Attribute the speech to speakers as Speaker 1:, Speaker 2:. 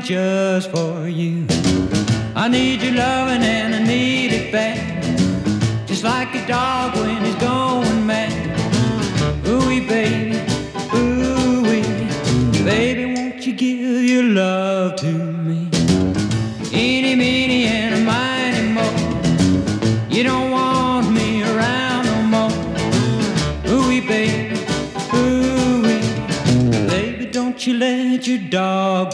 Speaker 1: just for you. I need your loving and I need it bad, just like a dog when he's going mad. Ooh-wee, baby, ooh-wee, baby, won't you give your love to me? Eeny, meeny, and a miny mo. You don't want me around no more. Ooh-wee, baby, ooh-wee, baby, don't you let your dog